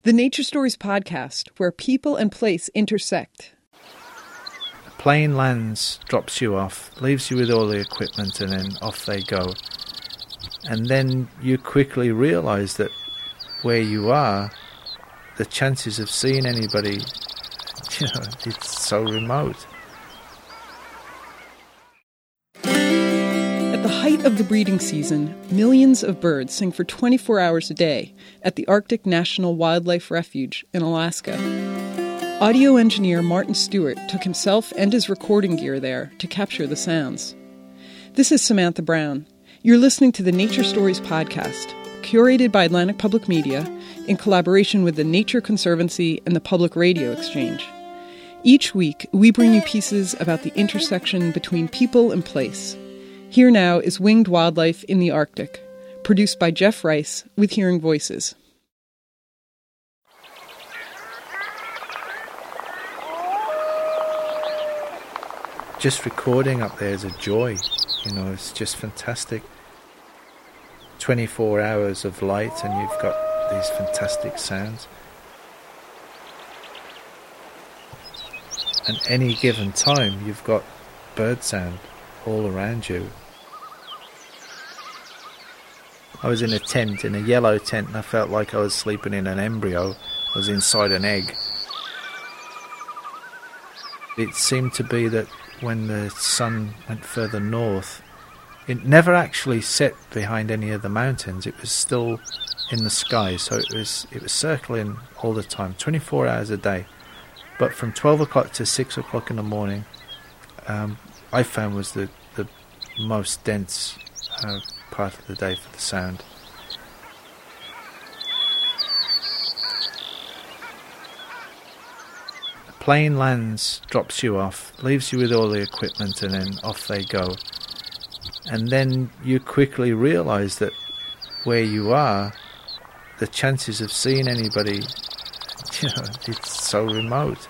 The Nature Stories podcast, where people and place intersect. A plane lands, drops you off, leaves you with all the equipment, and then off they go. And then you quickly realise that where you are, the chances of seeing anybody, it's so remote. At the height of the breeding season, millions of birds sing for 24 hours a day at the Arctic National Wildlife Refuge in Alaska. Audio engineer Martin Stewart took himself and his recording gear there to capture the sounds. This is Samantha Brown. You're listening to the Nature Stories podcast, curated by Atlantic Public Media in collaboration with the Nature Conservancy and the Public Radio Exchange. Each week, we bring you pieces about the intersection between people and place. Here now is Winged Wildlife in the Arctic, produced by Jeff Rice with Hearing Voices. Just recording up there is a joy, it's just fantastic. 24 hours of light and you've got these fantastic sounds. At any given time, you've got bird sound all around you. I was in a tent, in a yellow tent, and I felt like I was sleeping in an embryo. I was inside an egg. It seemed to be that when the sun went further north, it never actually set behind any of the mountains. It was still in the sky, so it was circling all the time, 24 hours a day. But from 12 o'clock to 6 o'clock in the morning, I found was the most dense part of the day for the sound. A plane lands, drops you off, leaves you with all the equipment, and then off they go. And then you quickly realise that where you are, the chances of seeing anybody, it's so remote.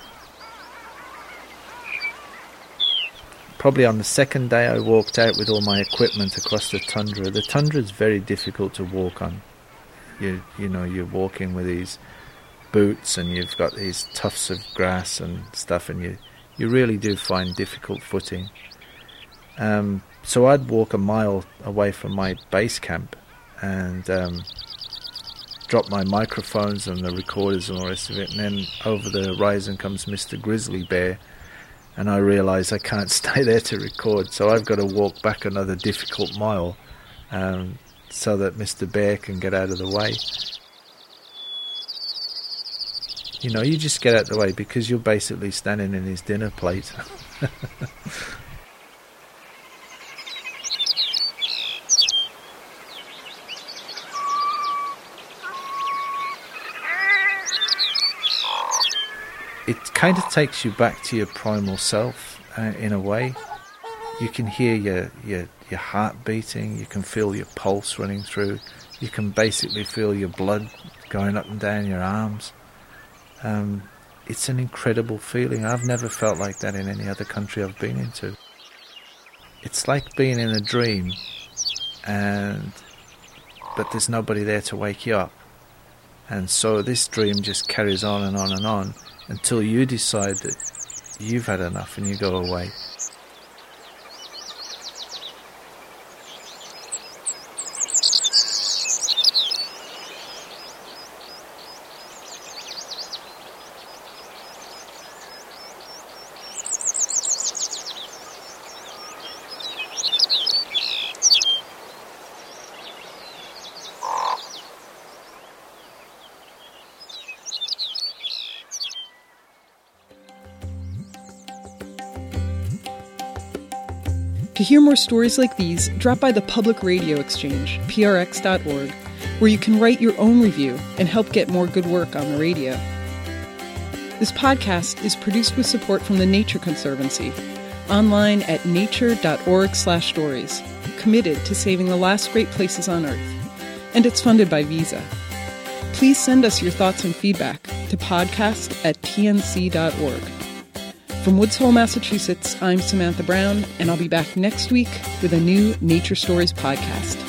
Probably on the second day I walked out with all my equipment across the tundra. The tundra is very difficult to walk on. You're walking with these boots and you've got these tufts of grass and stuff, and you really do find difficult footing. So I'd walk a mile away from my base camp and drop my microphones and the recorders and all the rest of it, and then over the horizon comes Mr. Grizzly Bear, and I realise I can't stay there to record, so I've got to walk back another difficult mile so that Mr. Bear can get out of the way. You just get out of the way because you're basically standing in his dinner plate. It kind of takes you back to your primal self in a way. You can hear your heart beating, you can feel your pulse running through, you can basically feel your blood going up and down your arms. It's an incredible feeling. I've never felt like that in any other country I've been into. It's like being in a dream, but there's nobody there to wake you up. And so this dream just carries on and on and on, until you decide that you've had enough and you go away. To hear more stories like these, drop by the Public Radio Exchange, prx.org, where you can write your own review and help get more good work on the radio. This podcast is produced with support from the Nature Conservancy, online at nature.org/stories, committed to saving the last great places on Earth. And it's funded by Visa. Please send us your thoughts and feedback to podcast@tnc.org. From Woods Hole, Massachusetts, I'm Samantha Brown, and I'll be back next week with a new Nature Stories podcast.